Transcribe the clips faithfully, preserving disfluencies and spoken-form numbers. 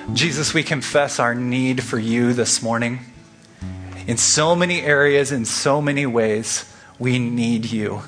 Jesus, we confess our need for you this morning. In so many areas, in so many ways, we need you.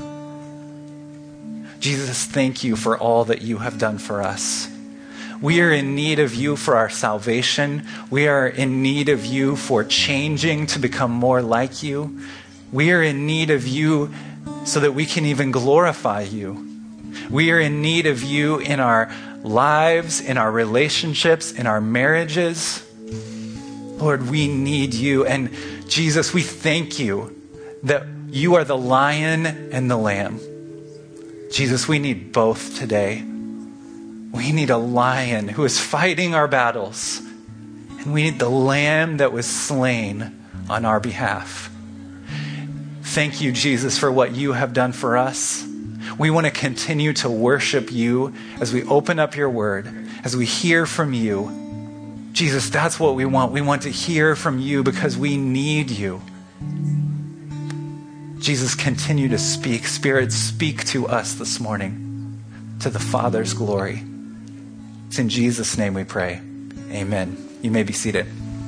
Jesus, thank you for all that you have done for us. We are in need of you for our salvation. We are in need of you for changing to become more like you. We are in need of you so that we can even glorify you. We are in need of you in our lives, in our relationships, in our marriages. Lord, we need you. And Jesus, we thank you that you are the lion and the lamb. Jesus, we need both today. We need a lion who is fighting our battles. And we need the lamb that was slain on our behalf. Thank you, Jesus, for what you have done for us. We want to continue to worship you as we open up your word, as we hear from you. Jesus, that's what we want. We want to hear from you because we need you. Jesus, continue to speak. Spirit, speak to us this morning to the Father's glory. It's in Jesus' name we pray. Amen. You may be seated.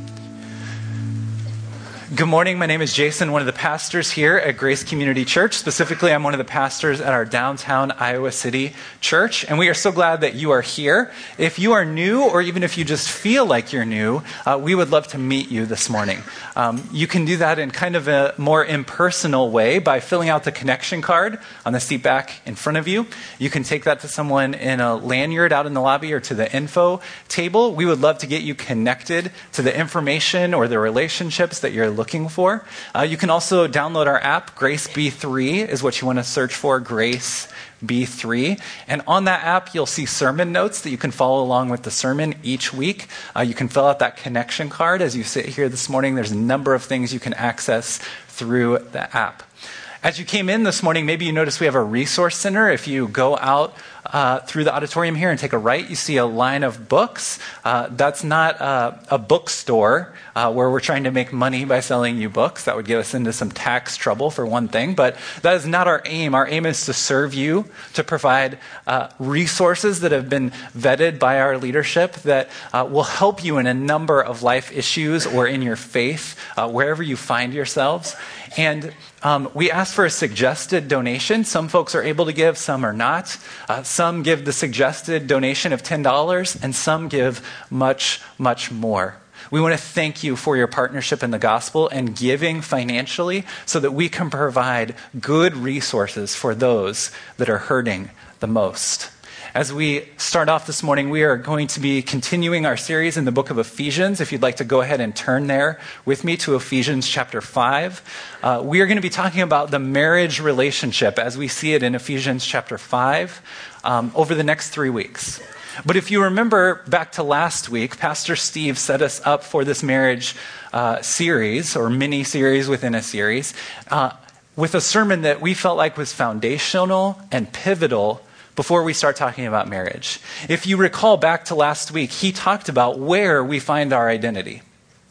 Good morning. My name is Jason, one of the pastors here at Grace Community Church. Specifically, I'm one of the pastors at our downtown Iowa City church, and we are so glad that you are here. If you are new, or even if you just feel like you're new, uh, we would love to meet you this morning. Um, you can do that in kind of a more impersonal way by filling out the connection card on the seat back in front of you. You can take that to someone in a lanyard out in the lobby or to the info table. We would love to get you connected to the information or the relationships that you're looking for. Uh, you can also download our app. Grace B three is what you want to search for, Grace B three. And on that app, you'll see sermon notes that you can follow along with the sermon each week. Uh, you can fill out that connection card as you sit here this morning. There's a number of things you can access through the app. As you came in this morning, maybe you noticed we have a resource center. If you go out uh, through the auditorium here and take a right, you see a line of books. Uh, that's not uh, a bookstore uh, where we're trying to make money by selling you books. That would get us into some tax trouble for one thing, but that is not our aim. Our aim is to serve you, to provide uh, resources that have been vetted by our leadership that uh, will help you in a number of life issues or in your faith, uh, wherever you find yourselves. And um, we ask for a suggested donation. Some folks are able to give, some are not. Uh, some give the suggested donation of ten dollars, and some give much, much more. We want to thank you for your partnership in the gospel and giving financially so that we can provide good resources for those that are hurting the most. As we start off this morning, we are going to be continuing our series in the book of Ephesians. If you'd like to go ahead and turn there with me to Ephesians chapter five. Uh, we are going to be talking about the marriage relationship as we see it in Ephesians chapter five um, over the next three weeks. But if you remember back to last week, Pastor Steve set us up for this marriage uh, series or mini-series within a series uh, with a sermon that we felt like was foundational and pivotal before we start talking about marriage. If you recall back to last week, he talked about where we find our identity.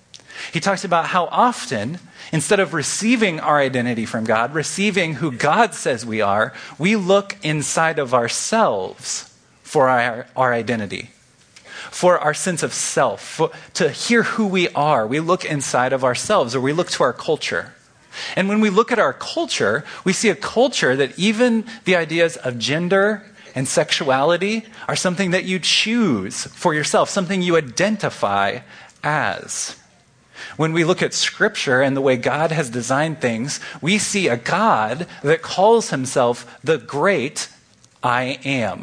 He talked about how often, instead of receiving our identity from God, receiving who God says we are, we look inside of ourselves for our, our identity, for our sense of self, for, to hear who we are. We look inside of ourselves, or we look to our culture. And when we look at our culture, we see a culture that even the ideas of gender and sexuality are something that you choose for yourself, something you identify as. When we look at Scripture and the way God has designed things, we see a God that calls himself the great I am.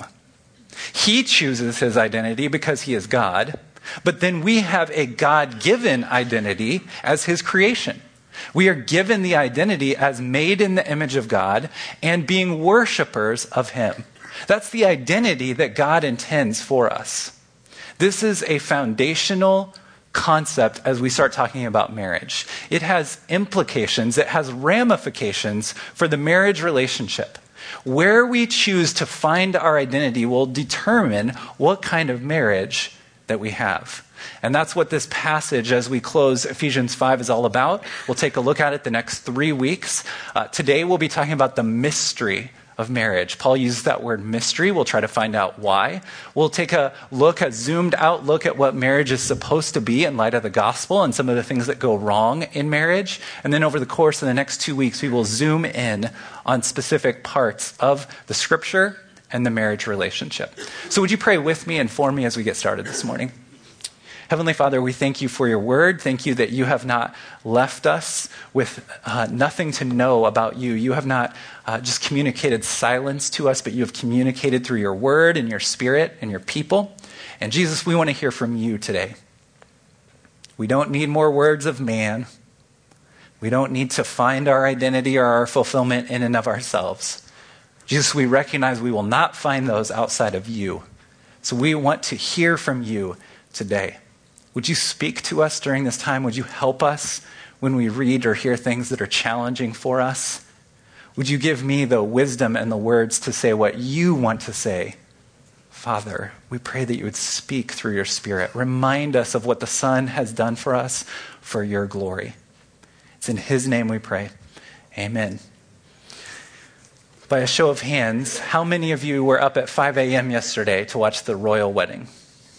He chooses his identity because he is God, but then we have a God-given identity as his creation. We are given the identity as made in the image of God and being worshipers of him. That's the identity that God intends for us. This is a foundational concept as we start talking about marriage. It has implications, it has ramifications for the marriage relationship. Where we choose to find our identity will determine what kind of marriage that we have. And that's what this passage, as we close Ephesians five, is all about. We'll take a look at it the next three weeks. Uh, today we'll be talking about the mystery of marriage. Paul uses that word mystery. We'll try to find out why. We'll take a look, a zoomed out look at what marriage is supposed to be in light of the gospel and some of the things that go wrong in marriage. And then over the course of the next two weeks, we will zoom in on specific parts of the scripture and the marriage relationship. So would you pray with me and for me as we get started this morning? Heavenly Father, we thank you for your word. Thank you that you have not left us with uh, nothing to know about you. You have not uh, just communicated silence to us, but you have communicated through your word and your spirit and your people. And Jesus, we want to hear from you today. We don't need more words of man. We don't need to find our identity or our fulfillment in and of ourselves. Jesus, we recognize we will not find those outside of you. So we want to hear from you today. Would you speak to us during this time? Would you help us when we read or hear things that are challenging for us? Would you give me the wisdom and the words to say what you want to say? Father, we pray that you would speak through your Spirit. Remind us of what the Son has done for us for your glory. It's in his name we pray. Amen. By a show of hands, how many of you were up at five a.m. yesterday to watch the royal wedding?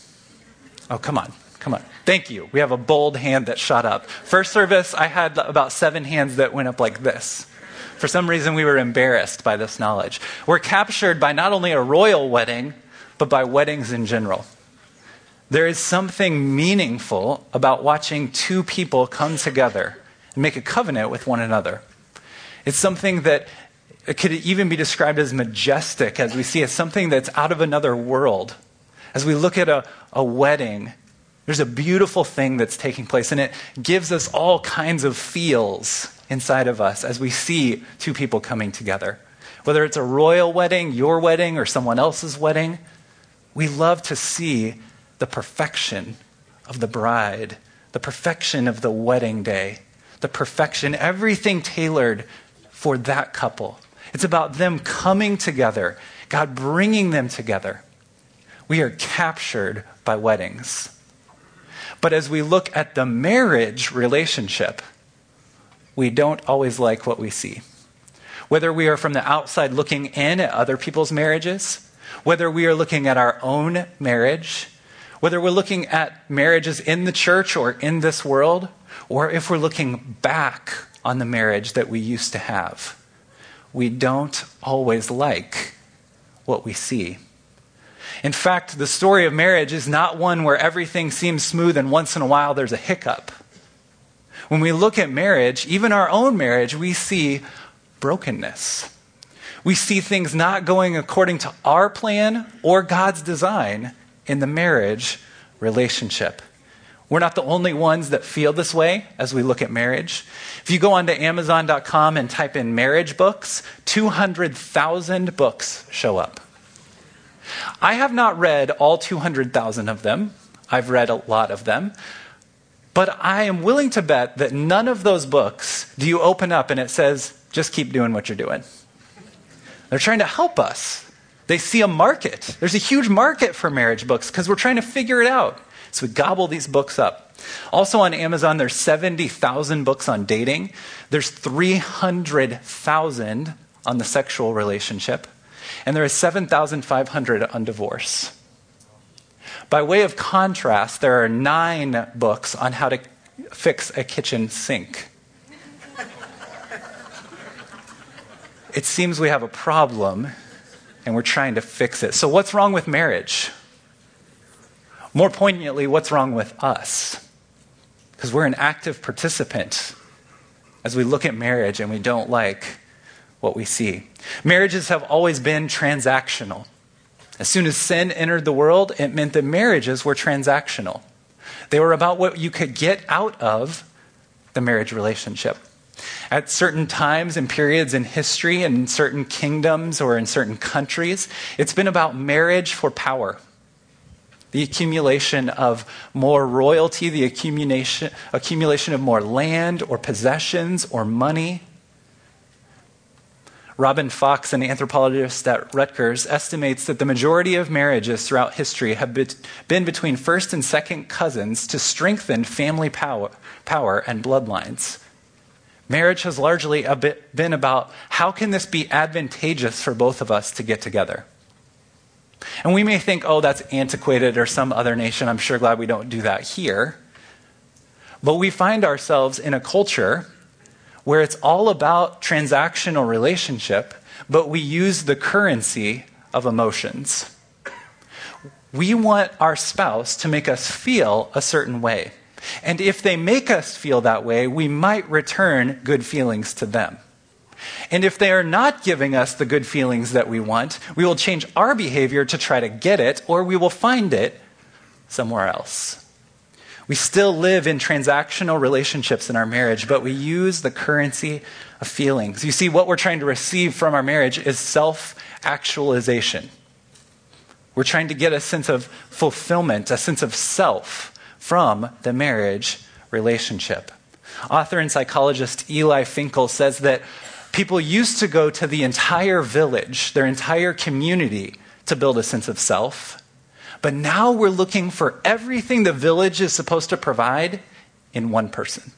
Oh, come on. Come on. Thank you. We have a bold hand that shot up. First service, I had about seven hands that went up like this. For some reason, we were embarrassed by this knowledge. We're captured by not only a royal wedding, but by weddings in general. There is something meaningful about watching two people come together and make a covenant with one another. It's something that it could even be described as majestic, as we see as something that's out of another world. As we look at a, a wedding, there's a beautiful thing that's taking place, and it gives us all kinds of feels inside of us as we see two people coming together. Whether it's a royal wedding, your wedding, or someone else's wedding, we love to see the perfection of the bride, the perfection of the wedding day, the perfection, everything tailored for that couple. It's about them coming together, God bringing them together. We are captured by weddings. But as we look at the marriage relationship, we don't always like what we see. Whether we are from the outside looking in at other people's marriages, whether we are looking at our own marriage, whether we're looking at marriages in the church or in this world, or if we're looking back on the marriage that we used to have, we don't always like what we see. In fact, the story of marriage is not one where everything seems smooth and once in a while there's a hiccup. When we look at marriage, even our own marriage, we see brokenness. We see things not going according to our plan or God's design in the marriage relationship. We're not the only ones that feel this way as we look at marriage. If you go onto amazon dot com and type in marriage books, two hundred thousand books show up. I have not read all two hundred thousand of them. I've read a lot of them. But I am willing to bet that none of those books do you open up and it says, just keep doing what you're doing. They're trying to help us. They see a market. There's a huge market for marriage books because we're trying to figure it out. So we gobble these books up. Also on Amazon, there's seventy thousand books on dating. There's three hundred thousand on the sexual relationship. And there is seven thousand five hundred on divorce. By way of contrast, there are nine books on how to fix a kitchen sink. It seems we have a problem, and we're trying to fix it. So what's wrong with marriage? More poignantly, what's wrong with us? Because we're an active participant as we look at marriage and we don't like what we see. Marriages have always been transactional. As soon as sin entered the world, it meant that marriages were transactional. They were about what you could get out of the marriage relationship. At certain times and periods in history, in certain kingdoms or in certain countries, it's been about marriage for power. The accumulation of more royalty, the accumulation, accumulation of more land or possessions or money. Robin Fox, an anthropologist at Rutgers, estimates that the majority of marriages throughout history have been between first and second cousins to strengthen family power, power and bloodlines. Marriage has largely a bit been about how can this be advantageous for both of us to get together? And we may think, oh, that's antiquated or some other nation. I'm sure glad we don't do that here. But we find ourselves in a culture where it's all about transactional relationship, but we use the currency of emotions. We want our spouse to make us feel a certain way. And if they make us feel that way, we might return good feelings to them. And if they are not giving us the good feelings that we want, we will change our behavior to try to get it, or we will find it somewhere else. We still live in transactional relationships in our marriage, but we use the currency of feelings. You see, what we're trying to receive from our marriage is self-actualization. We're trying to get a sense of fulfillment, a sense of self from the marriage relationship. Author and psychologist Eli Finkel says that people used to go to the entire village, their entire community, to build a sense of self. But now we're looking for everything the village is supposed to provide in one person.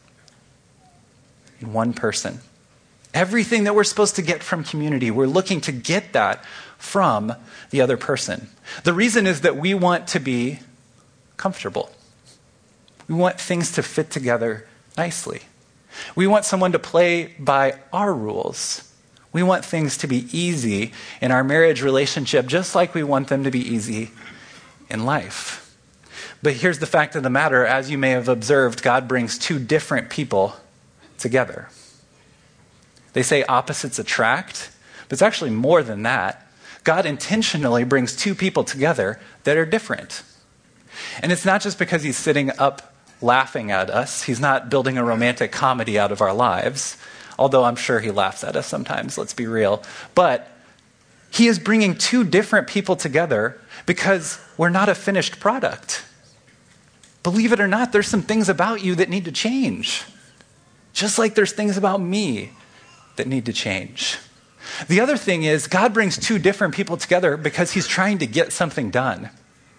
In one person. Everything that we're supposed to get from community, we're looking to get that from the other person. The reason is that we want to be comfortable. We want things to fit together nicely. We want someone to play by our rules. We want things to be easy in our marriage relationship, just like we want them to be easy in life. But here's the fact of the matter. As you may have observed, God brings two different people together. They say opposites attract, but it's actually more than that. God intentionally brings two people together that are different. And it's not just because he's sitting up laughing at us. He's not building a romantic comedy out of our lives, although I'm sure he laughs at us sometimes, let's be real. But he is bringing two different people together because we're not a finished product. Believe it or not, there's some things about you that need to change. Just like there's things about me that need to change. The other thing is, God brings two different people together because he's trying to get something done.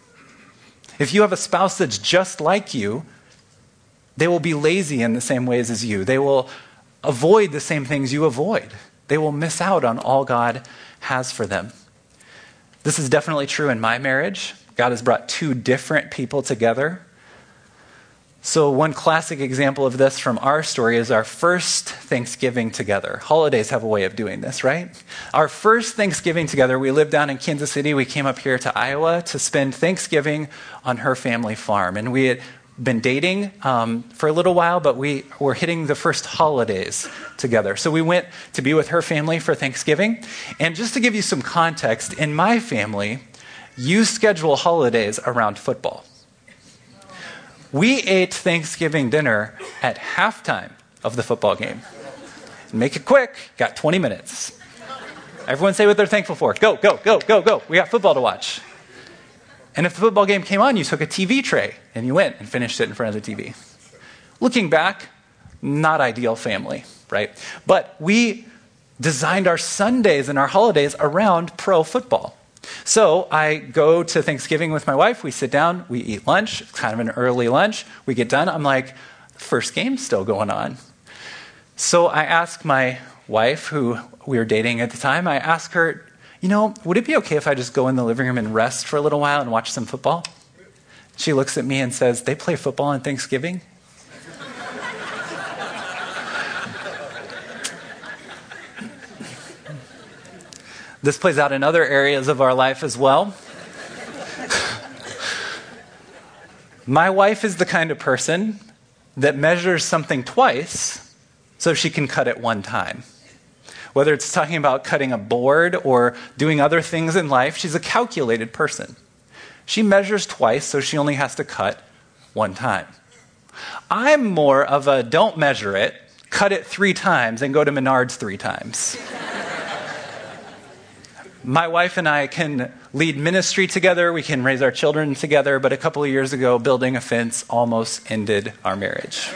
If you have a spouse that's just like you, they will be lazy in the same ways as you. They will avoid the same things you avoid. They will miss out on all God has for them. This is definitely true in my marriage. God has brought two different people together. So one classic example of this from our story is our first Thanksgiving together. Holidays have a way of doing this, right? Our first Thanksgiving together, we lived down in Kansas City. We came up here to Iowa to spend Thanksgiving on her family farm. And we had been dating um, for a little while, but we were hitting the first holidays together. So we went to be with her family for Thanksgiving. And just to give you some context, in my family, you schedule holidays around football. We ate Thanksgiving dinner at halftime of the football game. Make it quick, got twenty minutes. Everyone say what they're thankful for. Go, go, go, go, go. We got football to watch. And if the football game came on, you took a T V tray and you went and finished it in front of the T V. Looking back, not ideal family, right? But we designed our Sundays and our holidays around pro football. So I go to Thanksgiving with my wife. We sit down, we eat lunch. It's kind of an early lunch. We get done. I'm like, first game's still going on. So I ask my wife, who we were dating at the time, I ask her, you know, would it be okay if I just go in the living room and rest for a little while and watch some football? She looks at me and says, they play football on Thanksgiving? This plays out in other areas of our life as well. My wife is the kind of person that measures something twice so she can cut it one time. Whether it's talking about cutting a board or doing other things in life, she's a calculated person. She measures twice so she only has to cut one time. I'm more of a don't measure it, cut it three times, and go to Menards three times. My wife and I can lead ministry together, we can raise our children together, but a couple of years ago, building a fence almost ended our marriage.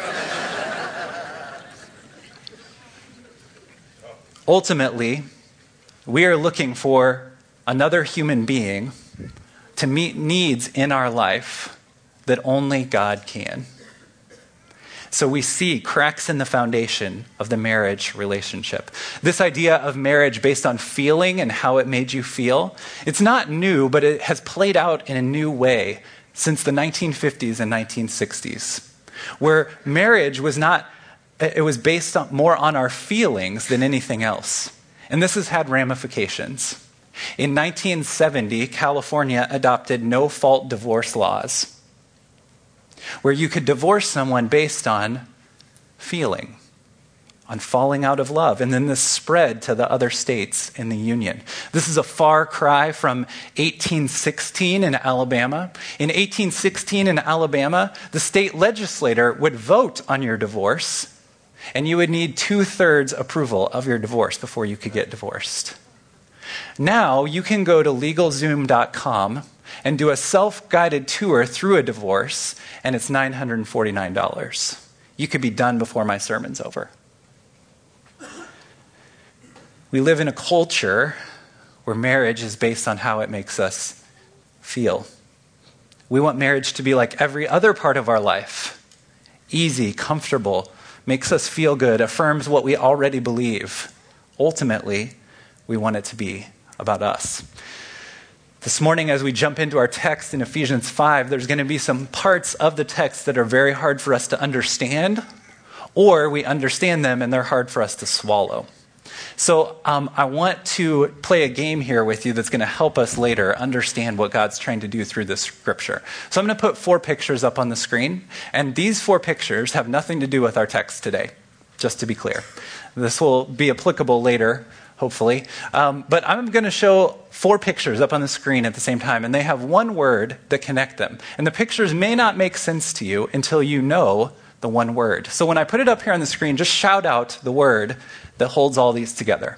Ultimately, we are looking for another human being to meet needs in our life that only God can. So we see cracks in the foundation of the marriage relationship. This idea of marriage based on feeling and how it made you feel, it's not new, but it has played out in a new way since the nineteen fifties and nineteen sixties, where marriage was not, it was based on, more on our feelings than anything else. And this has had ramifications. In nineteen seventy, California adopted no-fault divorce laws, where you could divorce someone based on feeling, on falling out of love. And then this spread to the other states in the Union. This is a far cry from eighteen sixteen in Alabama. In eighteen sixteen in Alabama, the state legislator would vote on your divorce, and you would need two-thirds approval of your divorce before you could get divorced. Now, you can go to legal zoom dot com and do a self-guided tour through a divorce, and it's nine hundred forty-nine dollars. You could be done before my sermon's over. We live in a culture where marriage is based on how it makes us feel. We want marriage to be like every other part of our life. Easy, comfortable, makes us feel good, affirms what we already believe. Ultimately, we want it to be about us. This morning, as we jump into our text in Ephesians five, there's going to be some parts of the text that are very hard for us to understand, or we understand them and they're hard for us to swallow. So um, I want to play a game here with you that's going to help us later understand what God's trying to do through this scripture. So I'm going to put four pictures up on the screen, and these four pictures have nothing to do with our text today, just to be clear. This will be applicable later, hopefully. Um, but I'm going to show four pictures up on the screen at the same time, and they have one word that connect them. And the pictures may not make sense to you until you know the one word. So when I put it up here on the screen, just shout out the word that holds all these together.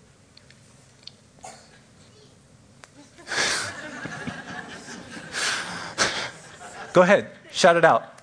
Go ahead, shout it out.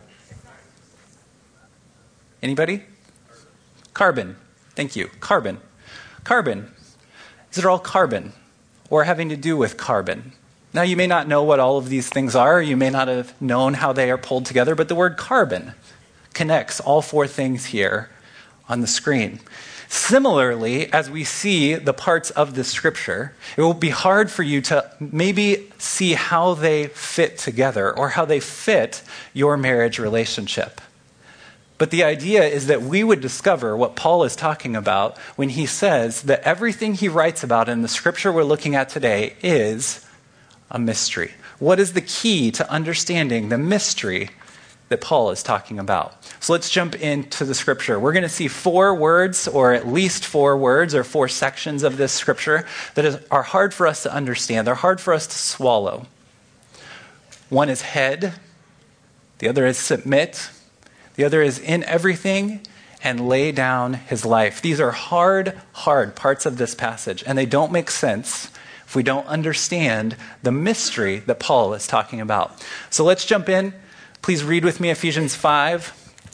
Anybody? Carbon. Thank you. Carbon. Carbon. These are all carbon, or having to do with carbon. Now, you may not know what all of these things are. You may not have known how they are pulled together, but the word carbon connects all four things here on the screen. Similarly, as we see the parts of this scripture, it will be hard for you to maybe see how they fit together or how they fit your marriage relationship. But the idea is that we would discover what Paul is talking about when he says that everything he writes about in the scripture we're looking at today is a mystery. What is the key to understanding the mystery that Paul is talking about? So let's jump into the scripture. We're going to see four words, or at least four words, or four sections of this scripture that is, are hard for us to understand. They're hard for us to swallow. One is head. The other is submit. The other is in everything and lay down his life. These are hard, hard parts of this passage, and they don't make sense if we don't understand the mystery that Paul is talking about. So let's jump in. Please read with me Ephesians five.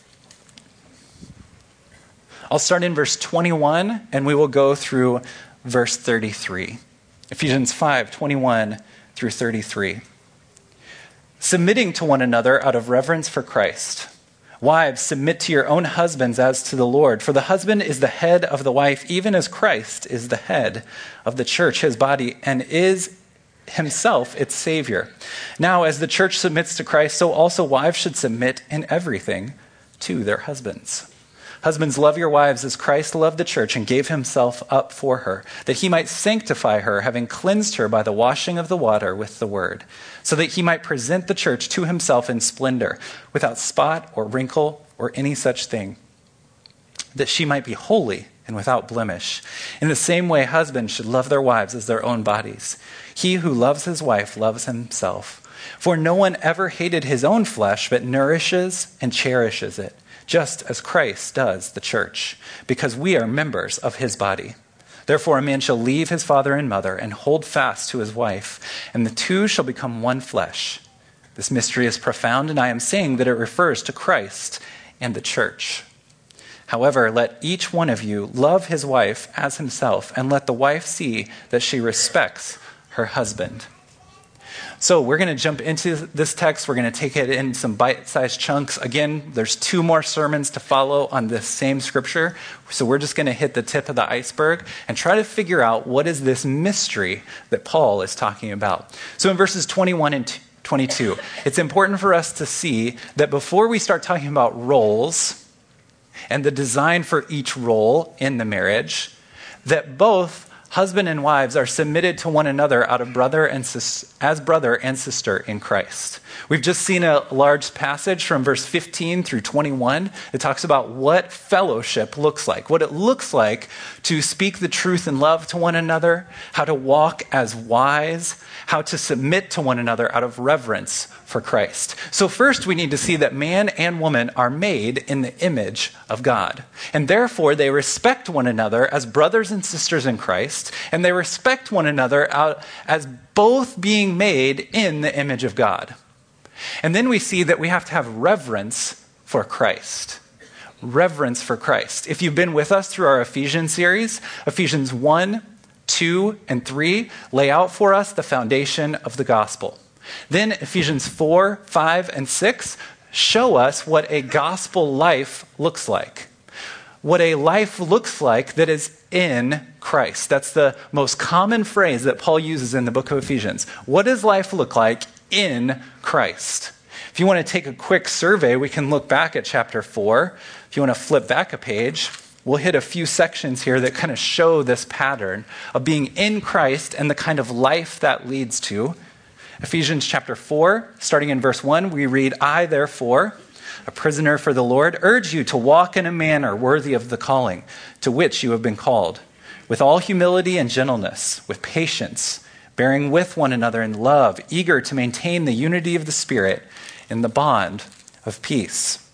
I'll start in verse twenty-one, and we will go through verse thirty-three. Ephesians five, twenty-one through thirty-three. Submitting to one another out of reverence for Christ. Wives, submit to your own husbands as to the Lord. For the husband is the head of the wife, even as Christ is the head of the church, his body, and is himself its Savior. Now, as the church submits to Christ, so also wives should submit in everything to their husbands. Husbands, love your wives as Christ loved the church and gave himself up for her, that he might sanctify her, having cleansed her by the washing of the water with the word, so that he might present the church to himself in splendor, without spot or wrinkle or any such thing, that she might be holy and without blemish. In the same way, husbands should love their wives as their own bodies. He who loves his wife loves himself. For no one ever hated his own flesh, but nourishes and cherishes it, just as Christ does the church, because we are members of his body. Therefore, a man shall leave his father and mother and hold fast to his wife, and the two shall become one flesh. This mystery is profound, and I am saying that it refers to Christ and the church. However, let each one of you love his wife as himself, and let the wife see that she respects her husband. So we're going to jump into this text. We're going to take it in some bite-sized chunks. Again, there's two more sermons to follow on this same scripture. So we're just going to hit the tip of the iceberg and try to figure out what is this mystery that Paul is talking about. So in verses twenty-one and twenty-two, it's important for us to see that before we start talking about roles and the design for each role in the marriage, that both husband and wives are submitted to one another out of brother and sis- as brother and sister in Christ. We've just seen a large passage from verse fifteen through twenty-one that talks about what fellowship looks like, what it looks like to speak the truth in love to one another, how to walk as wise, how to submit to one another out of reverence for Christ. So first we need to see that man and woman are made in the image of God. And therefore they respect one another as brothers and sisters in Christ, and they respect one another out as both being made in the image of God. And then we see that we have to have reverence for Christ. Reverence for Christ. If you've been with us through our Ephesians series, Ephesians one, two, and three lay out for us the foundation of the gospel. Then Ephesians four, five, and six show us what a gospel life looks like. What a life looks like that is in Christ. That's the most common phrase that Paul uses in the book of Ephesians. What does life look like in Christ? If you want to take a quick survey, we can look back at chapter four. If you want to flip back a page, we'll hit a few sections here that kind of show this pattern of being in Christ and the kind of life that leads to. Ephesians chapter four, starting in verse one, we read, I, therefore, a prisoner for the Lord, urge you to walk in a manner worthy of the calling to which you have been called, with all humility and gentleness, with patience, bearing with one another in love, eager to maintain the unity of the Spirit in the bond of peace.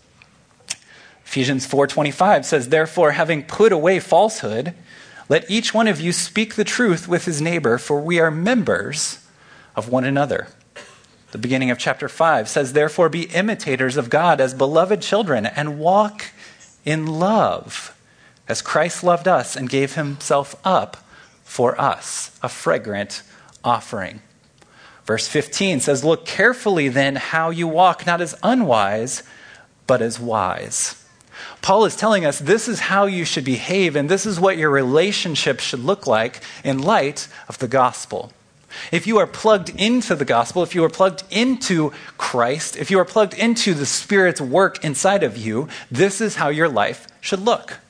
Ephesians four twenty-five says, therefore, having put away falsehood, let each one of you speak the truth with his neighbor, for we are members of one another. The beginning of chapter five says, therefore, be imitators of God as beloved children and walk in love as Christ loved us and gave himself up for us, a fragrant offering. Verse fifteen says, look carefully then how you walk, not as unwise, but as wise. Paul is telling us this is how you should behave, and this is what your relationship should look like in light of the gospel. If you are plugged into the gospel, if you are plugged into Christ, if you are plugged into the Spirit's work inside of you, this is how your life should look.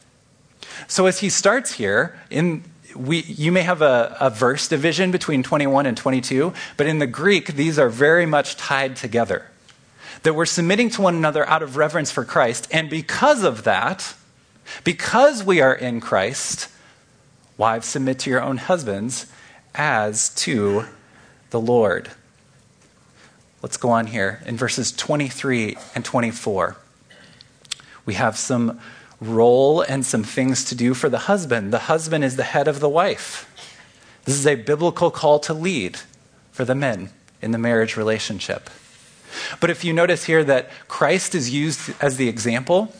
So as he starts here, in we you may have a, a verse division between twenty-one and twenty-two, but in the Greek, these are very much tied together. That we're submitting to one another out of reverence for Christ, and because of that, because we are in Christ, wives, submit to your own husbands as to the Lord. Let's go on here. In verses twenty-three and twenty-four, we have some role and some things to do for the husband. The husband is the head of the wife. This is a biblical call to lead for the men in the marriage relationship. But if you notice here that Christ is used as the example,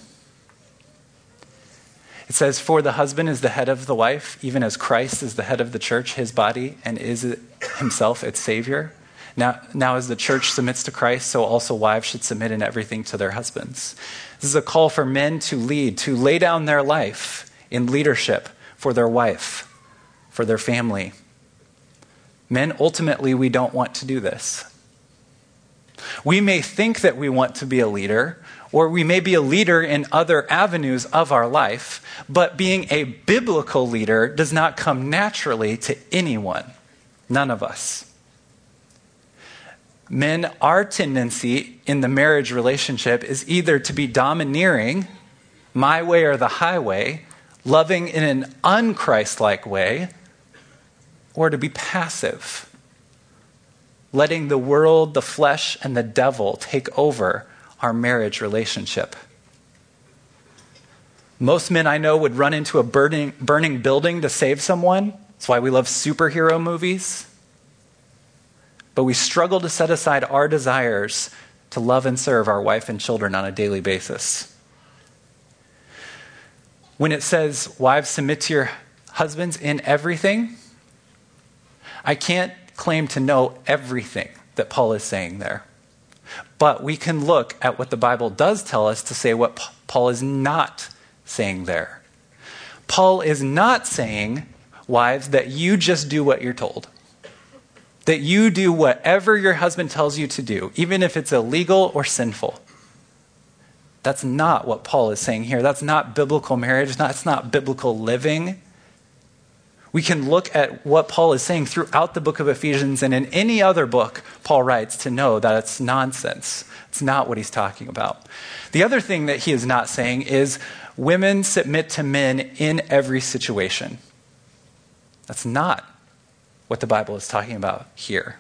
it says, for the husband is the head of the wife, even as Christ is the head of the church, his body, and is himself its Savior. Now, now as the church submits to Christ, so also wives should submit in everything to their husbands. This is a call for men to lead, to lay down their life in leadership for their wife, for their family. Men, ultimately, we don't want to do this. We may think that we want to be a leader, or we may be a leader in other avenues of our life, but being a biblical leader does not come naturally to anyone. None of us. Men, our tendency in the marriage relationship is either to be domineering, my way or the highway, loving in an un-Christ-like way, or to be passive, letting the world, the flesh, and the devil take over our marriage relationship. Most men I know would run into a burning, burning building to save someone. That's why we love superhero movies. But we struggle to set aside our desires to love and serve our wife and children on a daily basis. When it says, wives, submit to your husbands in everything, I can't claim to know everything that Paul is saying there. But we can look at what the Bible does tell us to say what P- Paul is not saying there. Paul is not saying, wives, that you just do what you're told. That you do whatever your husband tells you to do, even if it's illegal or sinful. That's not what Paul is saying here. That's not biblical marriage. That's not biblical living. We can look at what Paul is saying throughout the book of Ephesians and in any other book Paul writes to know that it's nonsense. It's not what he's talking about. The other thing that he is not saying is women submit to men in every situation. That's not what the Bible is talking about here.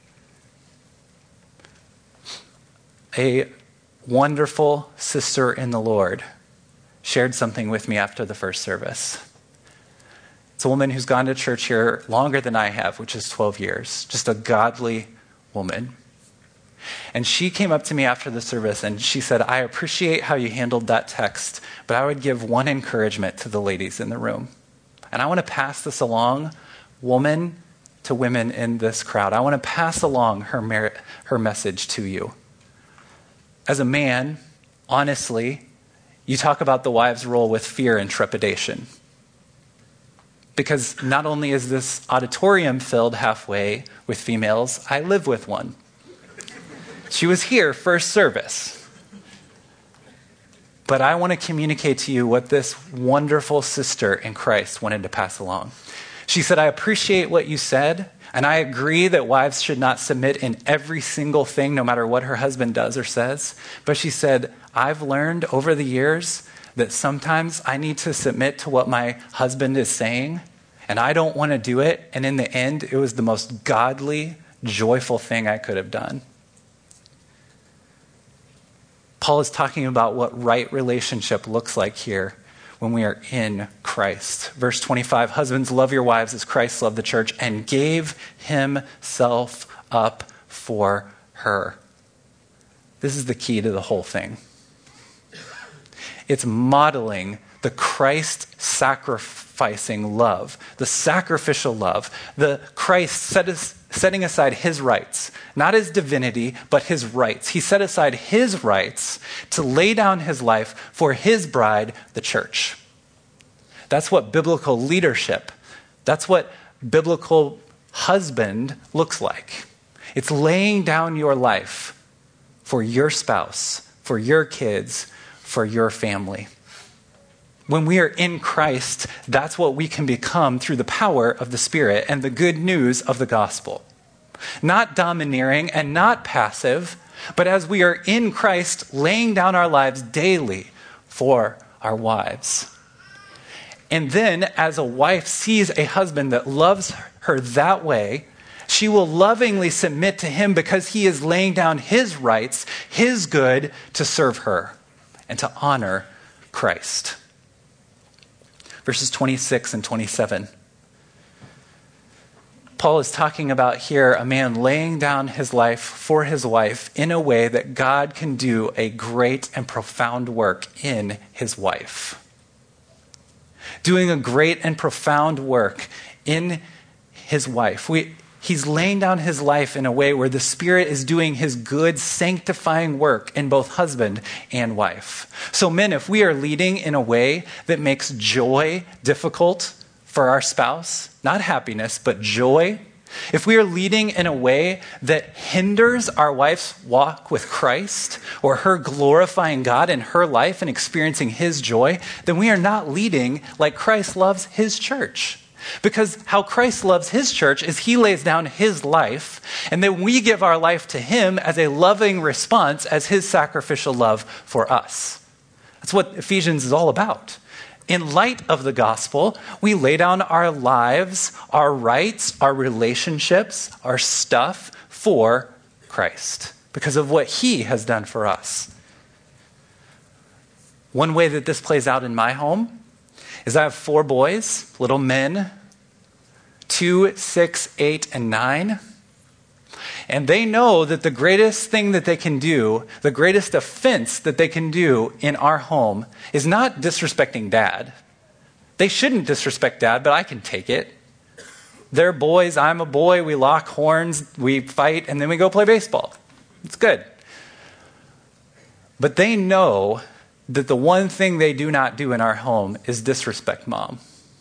A wonderful sister in the Lord shared something with me after the first service. It's a woman who's gone to church here longer than I have, which is twelve years. Just a godly woman. And she came up to me after the service and she said, I appreciate how you handled that text, but I would give one encouragement to the ladies in the room. And I want to pass this along, woman to women in this crowd. I want to pass along her merit, her message to you. As a man, honestly, you talk about the wife's role with fear and trepidation. Because not only is this auditorium filled halfway with females, I live with one. She was here first service. But I want to communicate to you what this wonderful sister in Christ wanted to pass along. She said, I appreciate what you said, and I agree that wives should not submit in every single thing, no matter what her husband does or says. But she said, I've learned over the years that sometimes I need to submit to what my husband is saying, and I don't want to do it. And in the end, it was the most godly, joyful thing I could have done. Paul is talking about what right relationship looks like here when we are in Christ. Verse twenty-five, husbands, love your wives as Christ loved the church and gave himself up for her. This is the key to the whole thing. It's modeling the Christ sacrificing love, the sacrificial love, the Christ set us, setting aside his rights, not his divinity, but his rights. He set aside his rights to lay down his life for his bride, the church. That's what biblical leadership, that's what biblical husband looks like. It's laying down your life for your spouse, for your kids, for your family. When we are in Christ, that's what we can become through the power of the Spirit and the good news of the gospel. Not domineering and not passive, but as we are in Christ, laying down our lives daily for our wives. And then as a wife sees a husband that loves her that way, she will lovingly submit to him because he is laying down his rights, his good, to serve her and to honor Christ. Verses twenty-six and twenty-seven. Paul is talking about here a man laying down his life for his wife in a way that God can do a great and profound work in his wife. Doing a great and profound work in his wife. We, he's laying down his life in a way where the Spirit is doing his good, sanctifying work in both husband and wife. So men, if we are leading in a way that makes joy difficult for our spouse, not happiness, but joy, if we are leading in a way that hinders our wife's walk with Christ or her glorifying God in her life and experiencing his joy, then we are not leading like Christ loves his church. Because how Christ loves his church is he lays down his life, and then we give our life to him as a loving response as his sacrificial love for us. That's what Ephesians is all about. In light of the gospel, we lay down our lives, our rights, our relationships, our stuff for Christ because of what he has done for us. One way that this plays out in my home is I have four boys, little men, two, six, eight, and nine. And they know that the greatest thing that they can do, the greatest offense that they can do in our home is not disrespecting dad. They shouldn't disrespect dad, but I can take it. They're boys, I'm a boy, we lock horns, we fight, and then we go play baseball. It's good. But they know that the one thing they do not do in our home is disrespect mom.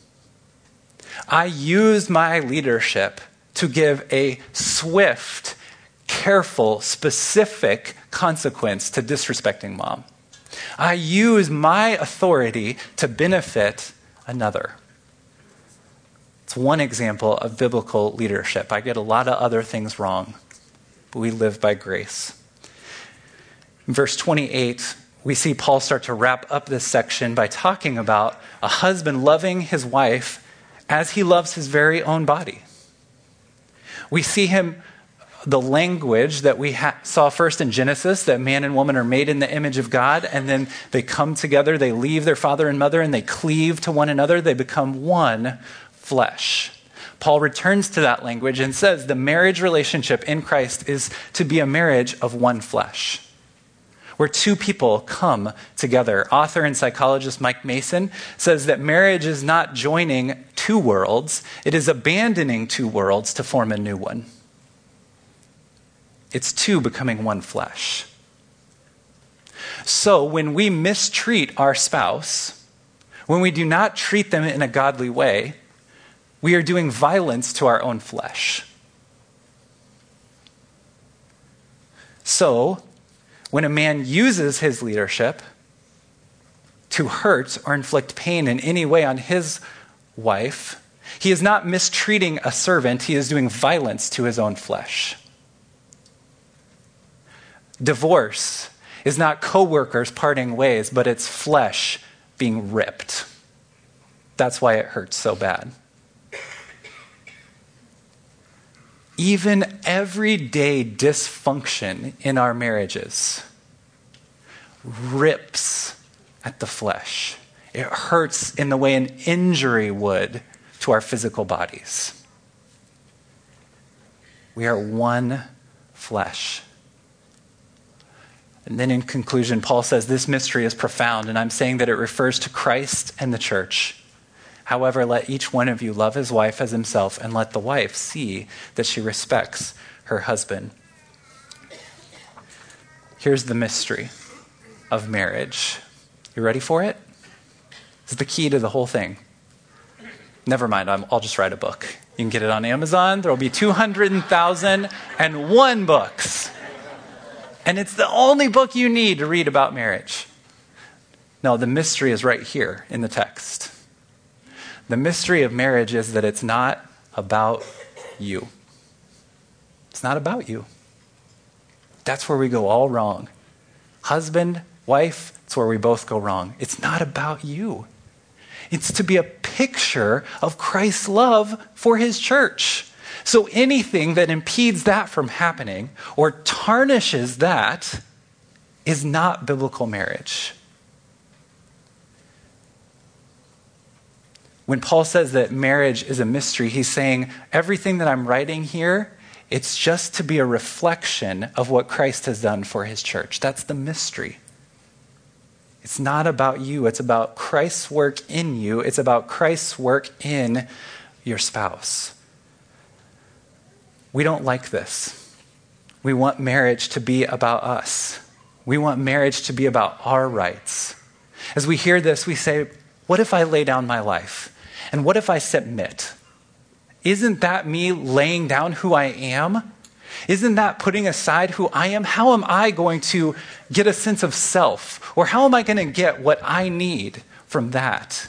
I use my leadership to give a swift, careful, specific consequence to disrespecting mom. I use my authority to benefit another. It's one example of biblical leadership. I get a lot of other things wrong, but we live by grace. In verse twenty-eight, we see Paul start to wrap up this section by talking about a husband loving his wife as he loves his very own body. We see him, the language that we ha- saw first in Genesis, that man and woman are made in the image of God, and then they come together, they leave their father and mother, and they cleave to one another, they become one flesh. Paul returns to that language and says the marriage relationship in Christ is to be a marriage of one flesh, where two people come together. Author and psychologist Mike Mason says that marriage is not joining two worlds, it is abandoning two worlds to form a new one. It's two becoming one flesh. So when we mistreat our spouse, when we do not treat them in a godly way, we are doing violence to our own flesh. So, when a man uses his leadership to hurt or inflict pain in any way on his wife, he is not mistreating a servant, he is doing violence to his own flesh. Divorce is not co-workers parting ways, but it's flesh being ripped. That's why it hurts so bad. Even everyday dysfunction in our marriages rips at the flesh. It hurts in the way an injury would to our physical bodies. We are one flesh. And then in conclusion, Paul says this mystery is profound, and I'm saying that it refers to Christ and the church. However, let each one of you love his wife as himself, and let the wife see that she respects her husband. Here's the mystery of marriage. You ready for it? This is the key to the whole thing. Never mind, I'm, I'll just write a book. You can get it on Amazon. There will be two hundred thousand one books. And it's the only book you need to read about marriage. No, the mystery is right here in the text. The mystery of marriage is that it's not about you. It's not about you. That's where we go all wrong. Husband, wife, it's where we both go wrong. It's not about you. It's to be a picture of Christ's love for his church. So anything that impedes that from happening or tarnishes that is not biblical marriage. When Paul says that marriage is a mystery, he's saying everything that I'm writing here, it's just to be a reflection of what Christ has done for his church. That's the mystery. It's not about you. It's about Christ's work in you. It's about Christ's work in your spouse. We don't like this. We want marriage to be about us. We want marriage to be about our rights. As we hear this, we say, what if I lay down my life? And what if I submit? Isn't that me laying down who I am? Isn't that putting aside who I am? How am I going to get a sense of self? Or how am I going to get what I need from that?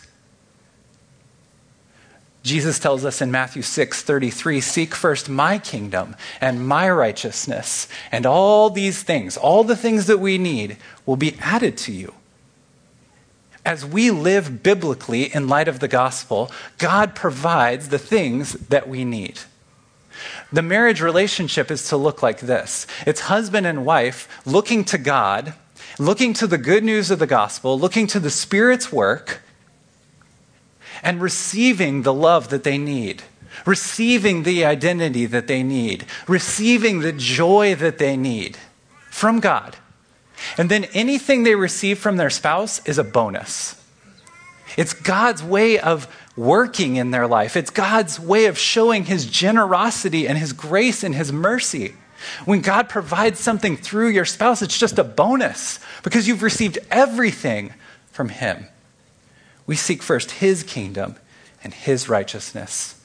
Jesus tells us in Matthew six thirty-three, seek first my kingdom and my righteousness, and all these things, all the things that we need, will be added to you. As we live biblically in light of the gospel, God provides the things that we need. The marriage relationship is to look like this. It's husband and wife looking to God, looking to the good news of the gospel, looking to the Spirit's work, and receiving the love that they need, receiving the identity that they need, receiving the joy that they need from God. And then anything they receive from their spouse is a bonus. It's God's way of working in their life. It's God's way of showing his generosity and his grace and his mercy. When God provides something through your spouse, it's just a bonus because you've received everything from him. We seek first his kingdom and his righteousness.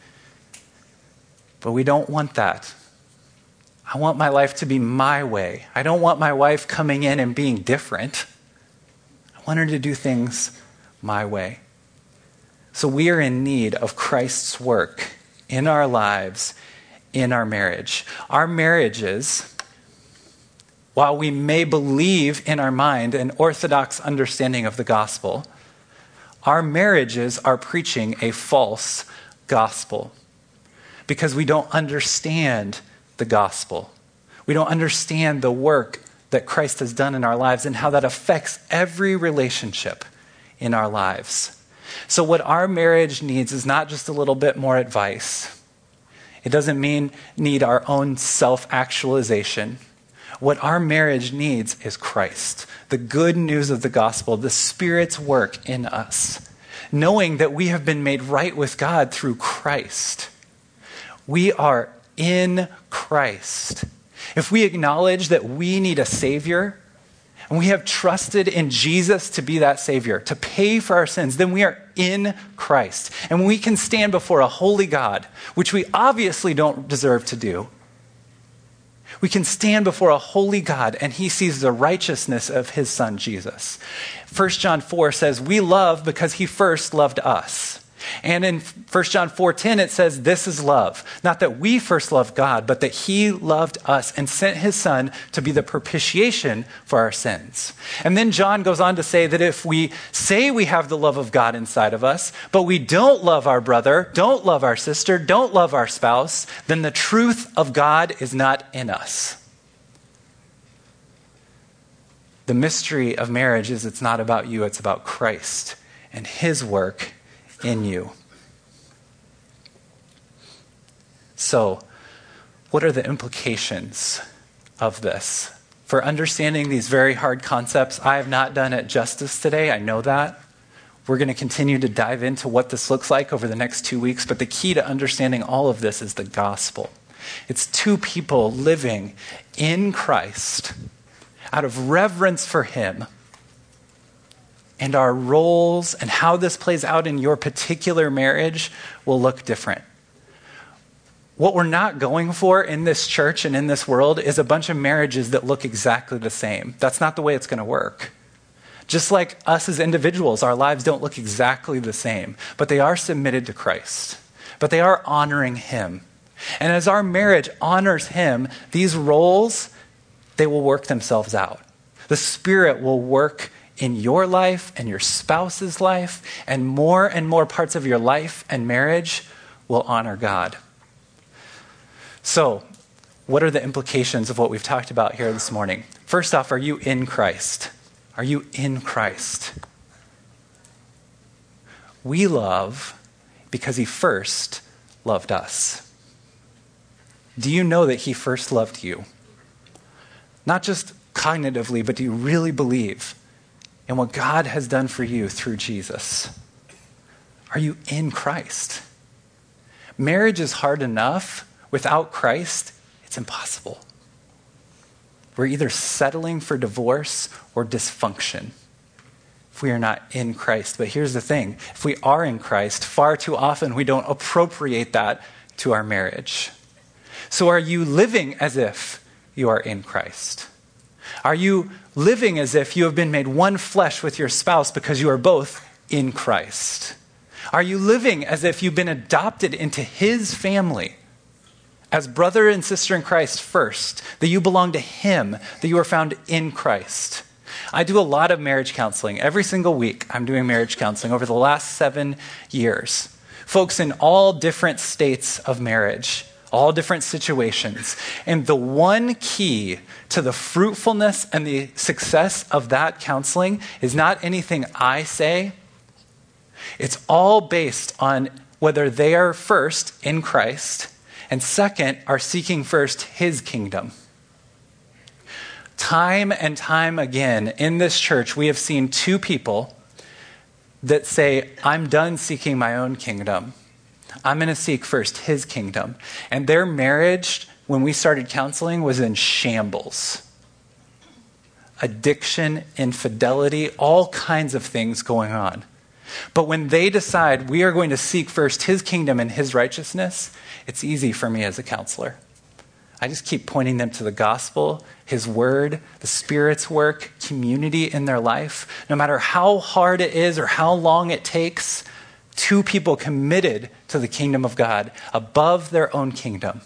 But we don't want that. I want my life to be my way. I don't want my wife coming in and being different. I want her to do things my way. So we are in need of Christ's work in our lives, in our marriage. Our marriages, while we may believe in our mind an orthodox understanding of the gospel, our marriages are preaching a false gospel because we don't understand the gospel. We don't understand the work that Christ has done in our lives and how that affects every relationship in our lives. So what our marriage needs is not just a little bit more advice. It doesn't mean need our own self-actualization. What our marriage needs is Christ, the good news of the gospel, the Spirit's work in us, knowing that we have been made right with God through Christ. We are in Christ. If we acknowledge that we need a Savior, and we have trusted in Jesus to be that Savior, to pay for our sins, then we are in Christ. And we can stand before a holy God, which we obviously don't deserve to do. We can stand before a holy God, and he sees the righteousness of his Son, Jesus. First John four says, we love because he first loved us. And in First John four ten, it says, this is love. Not that we first loved God, but that he loved us and sent his Son to be the propitiation for our sins. And then John goes on to say that if we say we have the love of God inside of us, but we don't love our brother, don't love our sister, don't love our spouse, then the truth of God is not in us. The mystery of marriage is it's not about you, it's about Christ and his work in you. So, what are the implications of this? For understanding these very hard concepts, I have not done it justice today. I know that. We're going to continue to dive into what this looks like over the next two weeks, but the key to understanding all of this is the gospel. It's two people living in Christ out of reverence for him. And our roles and how this plays out in your particular marriage will look different. What we're not going for in this church and in this world is a bunch of marriages that look exactly the same. That's not the way it's going to work. Just like us as individuals, our lives don't look exactly the same, but they are submitted to Christ. But they are honoring him. And as our marriage honors him, these roles, they will work themselves out. The Spirit will work in your life and your spouse's life, and more and more parts of your life and marriage will honor God. So, what are the implications of what we've talked about here this morning? First off, are you in Christ? Are you in Christ? We love because he first loved us. Do you know that he first loved you? Not just cognitively, but do you really believe and what God has done for you through Jesus? Are you in Christ? Marriage is hard enough. Without Christ, it's impossible. We're either settling for divorce or dysfunction if we are not in Christ. But here's the thing. If we are in Christ, far too often we don't appropriate that to our marriage. So are you living as if you are in Christ? Are you living as if you have been made one flesh with your spouse because you are both in Christ? Are you living as if you've been adopted into his family as brother and sister in Christ first, that you belong to him, that you are found in Christ? I do a lot of marriage counseling. Every single week I'm doing marriage counseling over the last seven years. Folks in all different states of marriage, all different situations. And the one key to the fruitfulness and the success of that counseling is not anything I say. It's all based on whether they are first in Christ and second are seeking first his kingdom. Time and time again in this church, we have seen two people that say, I'm done seeking my own kingdom. I'm going to seek first his kingdom. And their marriage, when we started counseling, was in shambles. Addiction, infidelity, all kinds of things going on. But when they decide we are going to seek first his kingdom and his righteousness, it's easy for me as a counselor. I just keep pointing them to the gospel, his word, the Spirit's work, community in their life. No matter how hard it is or how long it takes, two people committed to the kingdom of God above their own kingdom,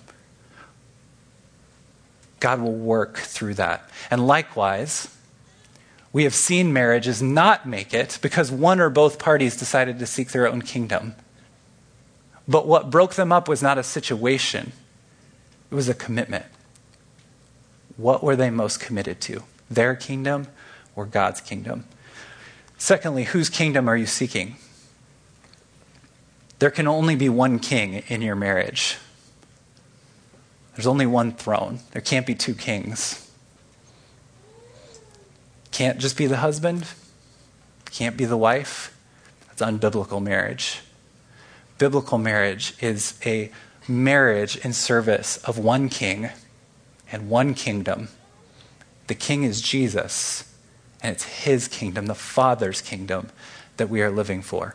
God will work through that. And likewise, we have seen marriages not make it because one or both parties decided to seek their own kingdom. But what broke them up was not a situation. It was a commitment. What were they most committed to? Their kingdom or God's kingdom? Secondly, whose kingdom are you seeking? There can only be one king in your marriage. There's only one throne. There can't be two kings. Can't just be the husband. Can't be the wife. That's unbiblical marriage. Biblical marriage is a marriage in service of one king and one kingdom. The king is Jesus, and it's his kingdom, the Father's kingdom, that we are living for.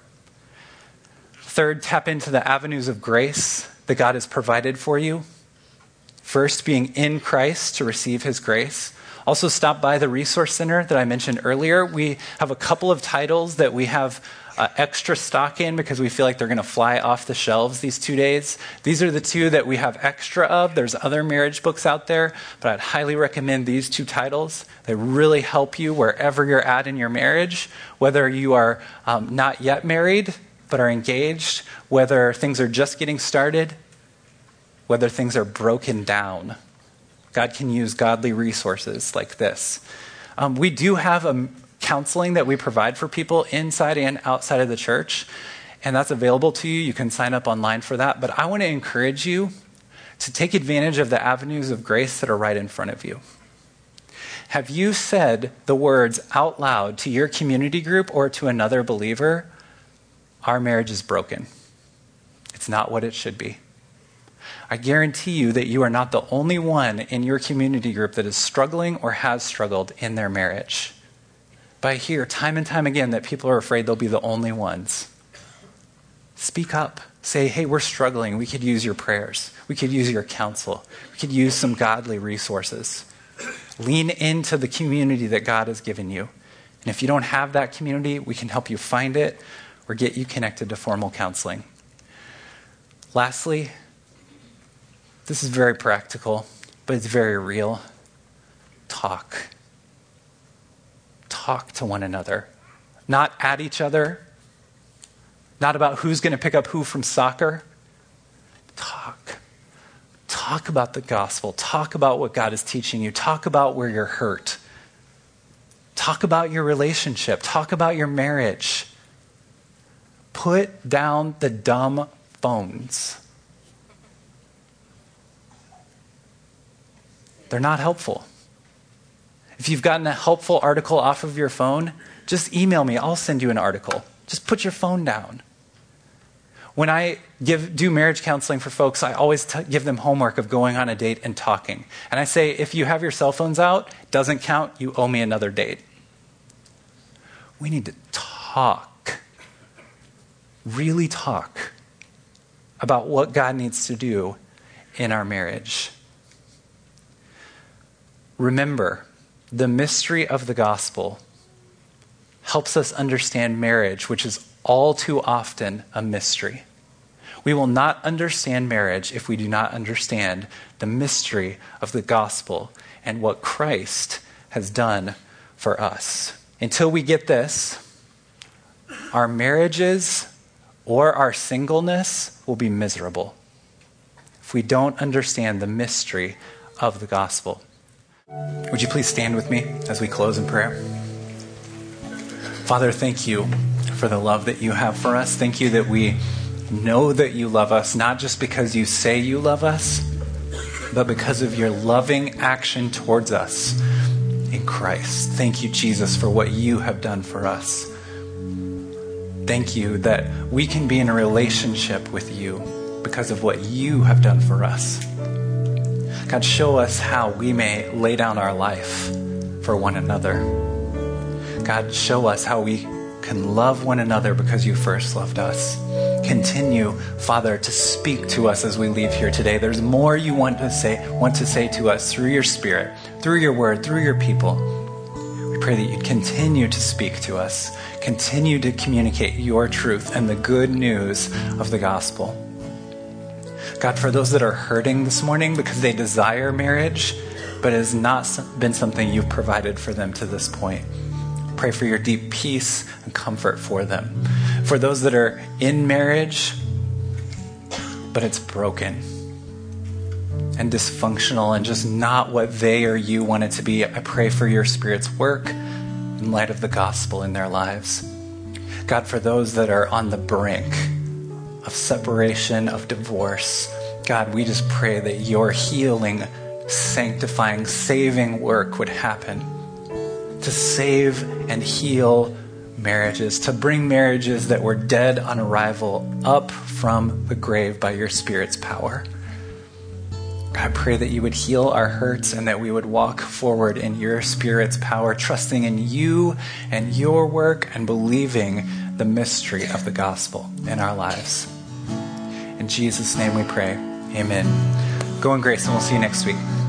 Third, tap into the avenues of grace that God has provided for you. First, being in Christ to receive his grace. Also, stop by the Resource Center that I mentioned earlier. We have a couple of titles that we have uh, extra stock in because we feel like they're going to fly off the shelves these two days. These are the two that we have extra of. There's other marriage books out there, but I'd highly recommend these two titles. They really help you wherever you're at in your marriage, whether you are um, not yet married but are engaged, whether things are just getting started, whether things are broken down. God can use godly resources like this. Um, we do have a counseling that we provide for people inside and outside of the church, and that's available to you. You can sign up online for that. But I want to encourage you to take advantage of the avenues of grace that are right in front of you. Have you said the words out loud to your community group or to another believer, our marriage is broken? It's not what it should be. I guarantee you that you are not the only one in your community group that is struggling or has struggled in their marriage. But I hear time and time again that people are afraid they'll be the only ones. Speak up. Say, hey, we're struggling. We could use your prayers. We could use your counsel. We could use some godly resources. Lean into the community that God has given you. And if you don't have that community, we can help you find it or get you connected to formal counseling. Lastly, this is very practical, but it's very real. Talk. Talk to one another. Not at each other. Not about who's going to pick up who from soccer. Talk. Talk about the gospel. Talk about what God is teaching you. Talk about where you're hurt. Talk about your relationship. Talk about your marriage. Put down the dumb phones. They're not helpful. If you've gotten a helpful article off of your phone, just email me. I'll send you an article. Just put your phone down. When I give do marriage counseling for folks, I always t- give them homework of going on a date and talking. And I say, if you have your cell phones out, doesn't count, you owe me another date. We need to talk. Really talk about what God needs to do in our marriage. Remember, the mystery of the gospel helps us understand marriage, which is all too often a mystery. We will not understand marriage if we do not understand the mystery of the gospel and what Christ has done for us. Until we get this, our marriages or our singleness will be miserable if we don't understand the mystery of the gospel. Would you please stand with me as we close in prayer? Father, thank you for the love that you have for us. Thank you that we know that you love us, not just because you say you love us, but because of your loving action towards us in Christ. Thank you, Jesus, for what you have done for us. Thank you that we can be in a relationship with you because of what you have done for us. God, show us how we may lay down our life for one another. God, show us how we can love one another because you first loved us. Continue, Father, to speak to us as we leave here today. There's more you want to say, want to say to us through your Spirit, through your word, through your people. We pray that you'd continue to speak to us, continue to communicate your truth and the good news of the gospel. God, for those that are hurting this morning because they desire marriage, but it has not been something you've provided for them to this point, pray for your deep peace and comfort for them. For those that are in marriage, but it's broken and dysfunctional and just not what they or you want it to be, I pray for your Spirit's work in light of the gospel in their lives. God, for those that are on the brink of separation, of divorce, God, we just pray that your healing, sanctifying, saving work would happen to save and heal marriages, to bring marriages that were dead on arrival up from the grave by your Spirit's power. God, I pray that you would heal our hurts and that we would walk forward in your Spirit's power, trusting in you and your work and believing the mystery of the gospel in our lives. In Jesus' name we pray. Amen. Go in grace, and we'll see you next week.